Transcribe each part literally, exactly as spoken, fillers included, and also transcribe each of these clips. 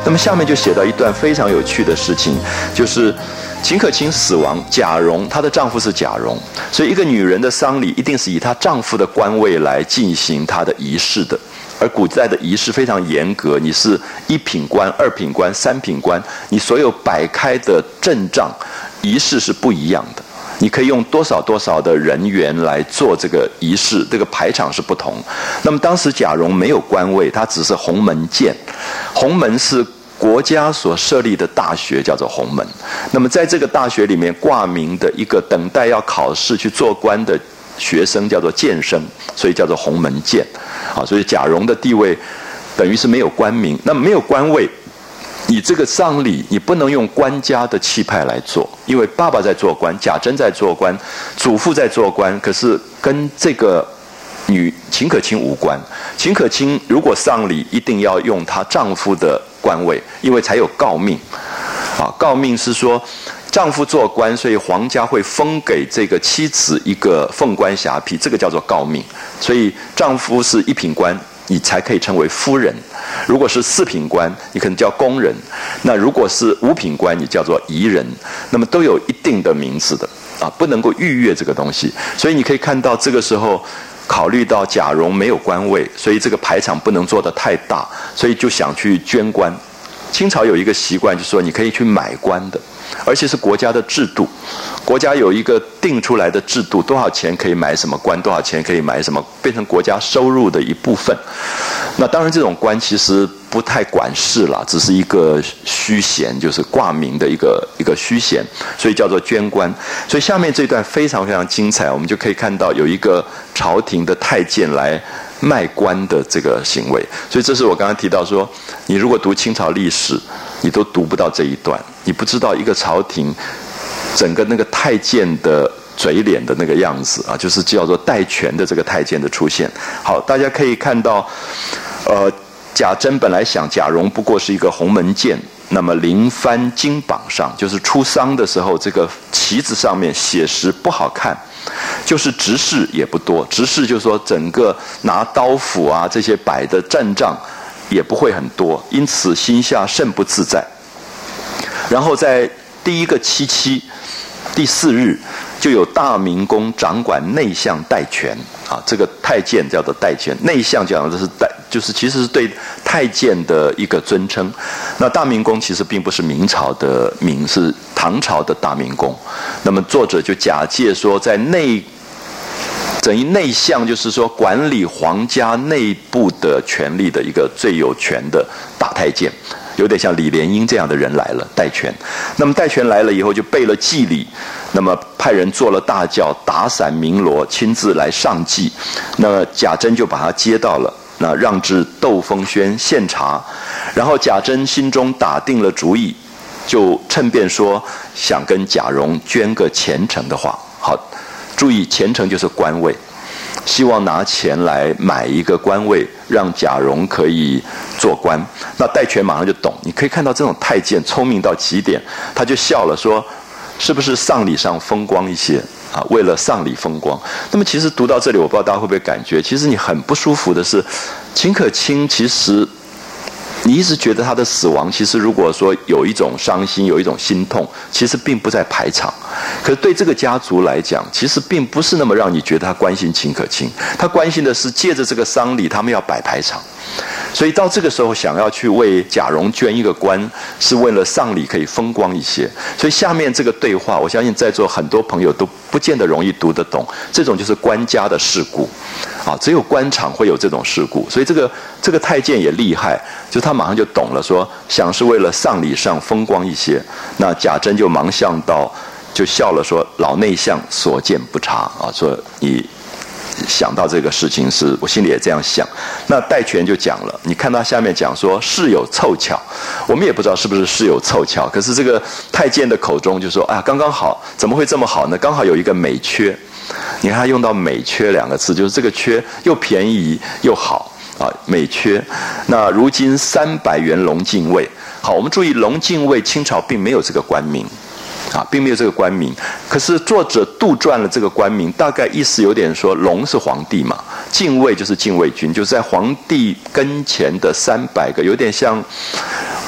那么下面就写到一段非常有趣的事情，就是秦可卿死亡，贾蓉她的丈夫是贾蓉，所以一个女人的丧礼一定是以她丈夫的官位来进行她的仪式的。而古代的仪式非常严格，你是一品官、二品官、三品官，你所有摆开的阵仗仪式是不一样的。你可以用多少多少的人员来做这个仪式，这个排场是不同。那么当时贾蓉没有官位，他只是鸿门监。鸿门是国家所设立的大学，叫做鸿门。那么在这个大学里面挂名的一个等待要考试去做官的学生叫做监生，所以叫做鸿门监。啊，所以贾蓉的地位等于是没有官名。那么没有官位，你这个丧礼你不能用官家的气派来做，因为爸爸在做官，贾珍在做官，祖父在做官，可是跟这个女秦可卿无关。秦可卿如果丧礼一定要用她丈夫的官位，因为才有诰命。啊，诰命是说丈夫做官，所以皇家会封给这个妻子一个凤冠霞帔，这个叫做诰命。所以丈夫是一品官，你才可以称为夫人；如果是四品官，你可能叫宫人；那如果是五品官，你叫做仪人。那么都有一定的名字的啊，不能够逾越这个东西。所以你可以看到，这个时候考虑到贾蓉没有官位，所以这个排场不能做得太大，所以就想去捐官。清朝有一个习惯，就是说你可以去买官的，而且是国家的制度，国家有一个定出来的制度，多少钱可以买什么官，多少钱可以买什么，变成国家收入的一部分。那当然这种官其实不太管事啦，只是一个虚衔，就是挂名的一个一个虚衔，所以叫做捐官。所以下面这段非常非常精彩，我们就可以看到有一个朝廷的太监来卖官的这个行为。所以这是我刚刚提到说，你如果读清朝历史，你都读不到这一段，你不知道一个朝廷整个那个太监的嘴脸的那个样子啊，就是叫做戴权的这个太监的出现。好，大家可以看到，呃，贾珍本来想贾蓉不过是一个鸿门监，那么临藩金榜上，就是出丧的时候，这个旗子上面写实不好看。就是执事也不多，执事就是说整个拿刀斧啊这些摆的阵仗也不会很多，因此心下甚不自在。然后在第一个七七第四日，就有大明宫掌管内相戴权啊，这个太监叫做戴权，内相讲的是戴，就是其实是对太监的一个尊称。那大明宫其实并不是明朝的明，是唐朝的大明宫。那么作者就假借说，在内等于内相，就是说管理皇家内部的权力的一个最有权的大太监。有点像李莲英这样的人来了，戴权。那么戴权来了以后，就备了祭礼，那么派人做了大轿，打伞鸣锣，亲自来上祭。那贾珍就把他接到了，那让至窦风轩献茶。然后贾珍心中打定了主意，就趁便说想跟贾蓉捐个前程的话。好，注意前程就是官位。希望拿钱来买一个官位，让贾蓉可以做官。那戴权马上就懂，你可以看到这种太监聪明到极点，他就笑了说：“是不是丧礼上风光一些啊？为了丧礼风光。”那么其实读到这里，我不知道大家会不会感觉，其实你很不舒服的是，秦可卿其实你一直觉得他的死亡，其实如果说有一种伤心，有一种心痛，其实并不在排场。可是对这个家族来讲，其实并不是那么让你觉得他关心秦可卿，他关心的是借着这个丧礼，他们要摆排场。所以到这个时候，想要去为贾蓉捐一个官，是为了丧礼可以风光一些。所以下面这个对话，我相信在座很多朋友都不见得容易读得懂。这种就是官家的事故，啊，只有官场会有这种事故。所以这个这个太监也厉害，就他马上就懂了说，说想是为了丧礼上风光一些。那贾珍就忙向到，就笑了说：“老内相所见不差啊，说你。”想到这个事情是，我心里也这样想。那戴权就讲了，你看他下面讲说事有凑巧，我们也不知道是不是事有凑巧，可是这个太监的口中就说：“啊，刚刚好，怎么会这么好呢？刚好有一个美缺。”你看他用到美缺两个字，就是这个缺又便宜又好啊，美缺。那如今三百元龙禁尉，好，我们注意龙禁尉，清朝并没有这个官名。啊，并没有这个官名，可是作者杜撰了这个官名，大概意思有点说，龙是皇帝嘛，禁卫就是禁卫军，就是在皇帝跟前的三百个，有点像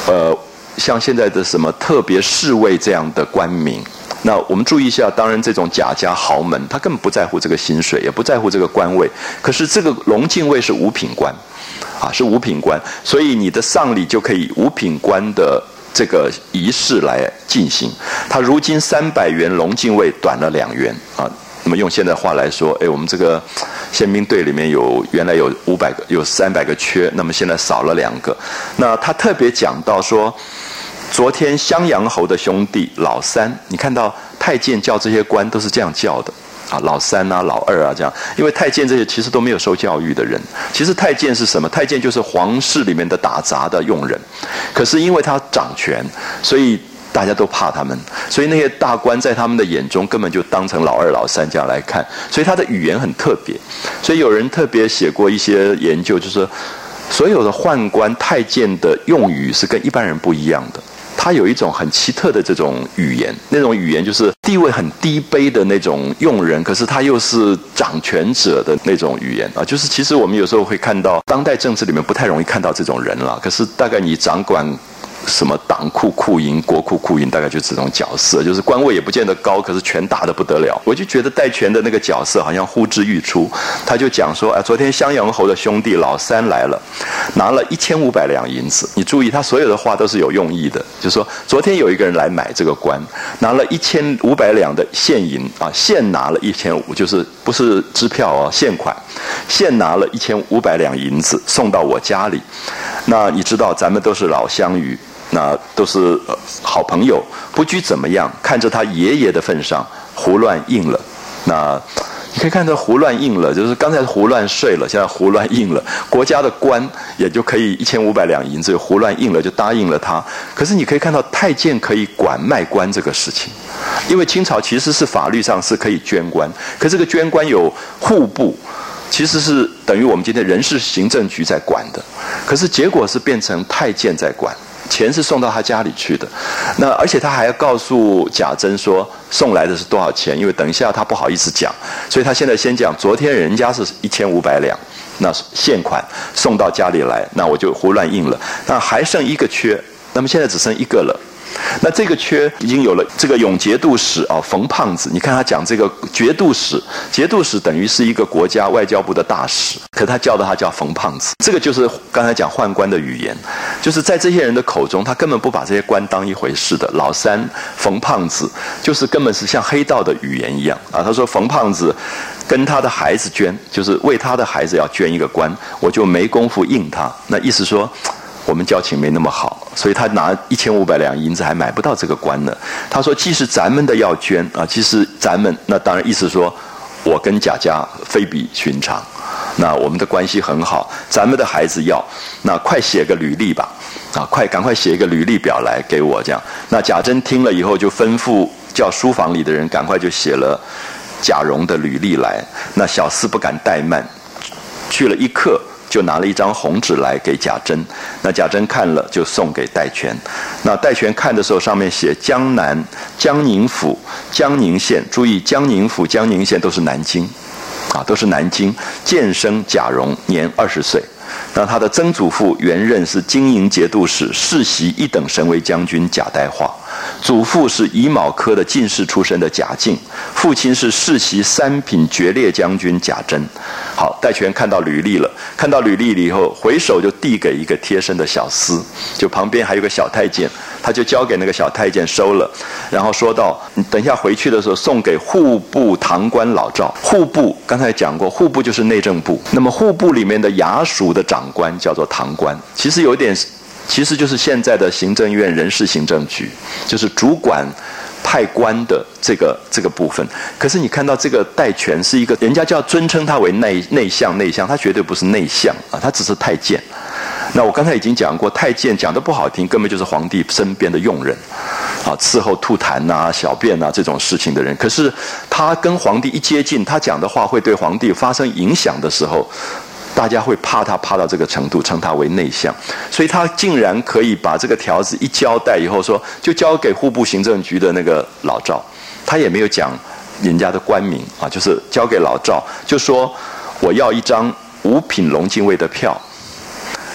呃，像现在的什么特别侍卫这样的官名。那我们注意一下，当然这种贾家豪门，他根本不在乎这个薪水，也不在乎这个官位。可是这个龙禁尉是五品官，啊，是五品官，所以你的丧礼就可以五品官的这个仪式来进行。他如今三百员龙禁尉短了两员啊。那么用现在话来说，哎，我们这个宪兵队里面有原来有五百个，有三百个缺，那么现在少了两个。那他特别讲到说，昨天襄阳侯的兄弟老三，你看到太监叫这些官都是这样叫的啊，老三啊、老二啊这样，因为太监这些其实都没有受教育的人。其实太监是什么？太监就是皇室里面的打杂的用人，可是因为他掌权，所以大家都怕他们，所以那些大官在他们的眼中根本就当成老二、老三这样来看，所以他的语言很特别。所以有人特别写过一些研究，就是所有的宦官、太监的用语是跟一般人不一样的。他有一种很奇特的这种语言，那种语言就是地位很低卑的那种用人，可是他又是掌权者的那种语言啊。就是其实我们有时候会看到，当代政治里面不太容易看到这种人了，可是大概你掌管什么党库库银、国库库银，大概就是这种角色，就是官位也不见得高，可是权大的不得了。我就觉得戴权的那个角色好像呼之欲出。他就讲说，哎，昨天襄阳侯的兄弟老三来了，拿了一千五百两银子。你注意，他所有的话都是有用意的，就是说，昨天有一个人来买这个官，拿了一千五百两的现银啊，现拿了一千五，就是不是支票哦，现款，现拿了一千五百两银子送到我家里。那你知道，咱们都是老乡鱼。那都是、呃、好朋友，不拘怎么样，看着他爷爷的份上，胡乱应了。那你可以看到胡乱应了，就是刚才胡乱睡了，现在胡乱应了。国家的官也就可以一千五百两银子，胡乱应了就答应了他。可是你可以看到太监可以管卖官这个事情，因为清朝其实是法律上是可以捐官，可这个捐官有户部。其实是等于我们今天人事行政局在管的，可是结果是变成太监在管。钱是送到他家里去的，那而且他还要告诉贾珍说送来的是多少钱，因为等一下他不好意思讲，所以他现在先讲昨天人家是一千五百两，那现款送到家里来，那我就胡乱印了，那还剩一个缺，那么现在只剩一个了。那这个缺已经有了这个永节度使啊，冯胖子。你看他讲这个节度使，节度使等于是一个国家外交部的大使，可他叫的他叫冯胖子。这个就是刚才讲宦官的语言，就是在这些人的口中，他根本不把这些官当一回事的。老三冯胖子就是根本是像黑道的语言一样啊。他说冯胖子跟他的孩子捐，就是为他的孩子要捐一个官，我就没工夫应他。那意思说，我们交情没那么好，所以他拿一千五百两银子还买不到这个官呢。他说，既是咱们的要捐啊，其实咱们那当然意思说，我跟贾家非比寻常，那我们的关系很好，咱们的孩子要，那快写个履历吧，啊，快赶快写一个履历表来给我这样。那贾珍听了以后就吩咐叫书房里的人赶快就写了贾蓉的履历来。那小厮不敢怠慢，去了一刻。就拿了一张红纸来给贾珍，那贾珍看了就送给戴权。那戴权看的时候，上面写江南、江宁府、江宁县，注意江宁府、江宁县都是南京，啊，都是南京。监生贾蓉，年二十岁。那他的曾祖父原任是经营节度使，世袭一等神威将军贾代化。祖父是乙卯科的进士出身的贾敬，父亲是世袭三品爵列将军贾珍。好，戴权看到履历了，看到履历了以后，回手就递给一个贴身的小厮，就旁边还有个小太监，他就交给那个小太监收了，然后说道：“你等一下回去的时候，送给户部堂官老赵。户部刚才讲过，户部就是内政部，那么户部里面的衙署的长官叫做堂官，其实有点。”其实就是现在的行政院人事行政局，就是主管派官的这个这个部分。可是你看到这个戴权是一个，人家就要尊称他为内内相，内相，他绝对不是内相啊，他只是太监。那我刚才已经讲过，太监讲得不好听，根本就是皇帝身边的用人，啊，伺候吐痰啊、小便啊这种事情的人。可是他跟皇帝一接近，他讲的话会对皇帝发生影响的时候，大家会怕他怕到这个程度，称他为内相，所以他竟然可以把这个条子一交代以后说，就交给户部行政局的那个老赵，他也没有讲人家的官名啊，就是交给老赵，就说我要一张五品龙禁尉的票。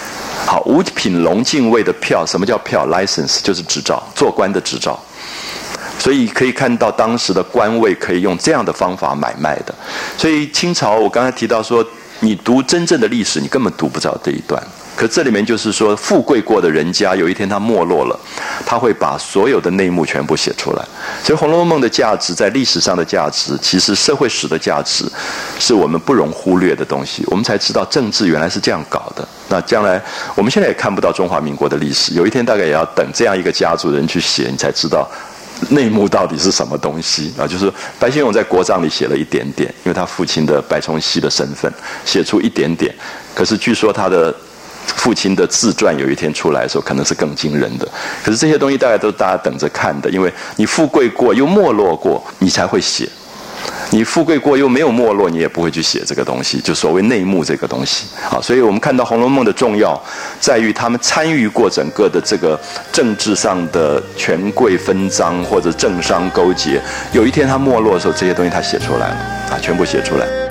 好，五品龙禁卫的票，什么叫票 ？license 就是执照，做官的执照。所以可以看到当时的官位可以用这样的方法买卖的。所以清朝，我刚才提到说，你读真正的历史，你根本读不着这一段。可这里面就是说，富贵过的人家，有一天他没落了，他会把所有的内幕全部写出来。所以《红楼梦》的价值，在历史上的价值，其实社会史的价值，是我们不容忽略的东西。我们才知道政治原来是这样搞的。那将来，我们现在也看不到中华民国的历史，有一天大概也要等这样一个家族人去写，你才知道内幕到底是什么东西啊？就是白先勇在国葬里写了一点点，因为他父亲的白崇禧的身份，写出一点点。可是据说他的父亲的自传有一天出来的时候，可能是更惊人的。可是这些东西大概都是大家等着看的，因为你富贵过又没落过，你才会写。你富贵过又没有没落，你也不会去写这个东西，就所谓内幕这个东西啊。所以我们看到《红楼梦》的重要，在于他们参与过整个的这个政治上的权贵分赃或者政商勾结。有一天他没落的时候，这些东西他写出来了啊，全部写出来。